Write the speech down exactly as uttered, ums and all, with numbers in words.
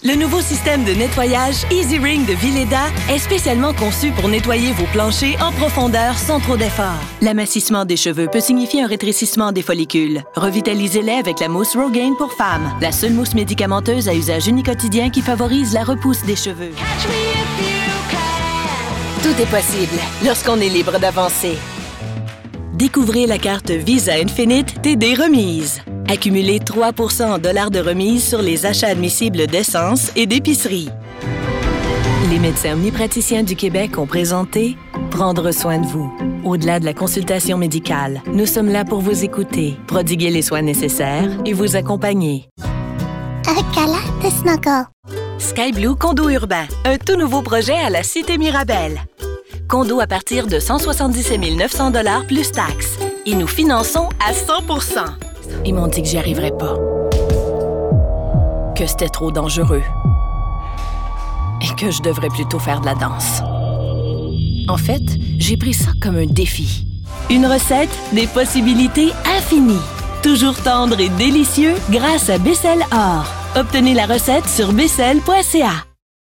Le nouveau système de nettoyage Easy Ring de Vileda est spécialement conçu pour nettoyer vos planchers en profondeur sans trop d'effort. L'amincissement des cheveux peut signifier un rétrécissement des follicules. Revitalisez-les avec la mousse Rogaine pour femmes, la seule mousse médicamenteuse à usage uniquotidien qui favorise la repousse des cheveux. Tout est possible lorsqu'on est libre d'avancer. Découvrez la carte Visa Infinite T D Remise. Accumulez trois pour cent en dollars de remise sur les achats admissibles d'essence et d'épicerie. Les médecins omnipraticiens du Québec ont présenté Prendre soin de vous. Au-delà de la consultation médicale, nous sommes là pour vous écouter, prodiguer les soins nécessaires et vous accompagner. Un câlin de Snuggle. Sky Blue Condo Urbain, un tout nouveau projet à la Cité Mirabel. Condo à partir de cent soixante-dix-sept mille neuf cents dollars plus taxes. Et nous finançons à cent pour cent. Ils m'ont dit que j'y arriverais pas. Que c'était trop dangereux. Et que je devrais plutôt faire de la danse. En fait, j'ai pris ça comme un défi. Une recette, des possibilités infinies. Toujours tendre et délicieux grâce à Becel Or. Obtenez la recette sur becel point c a.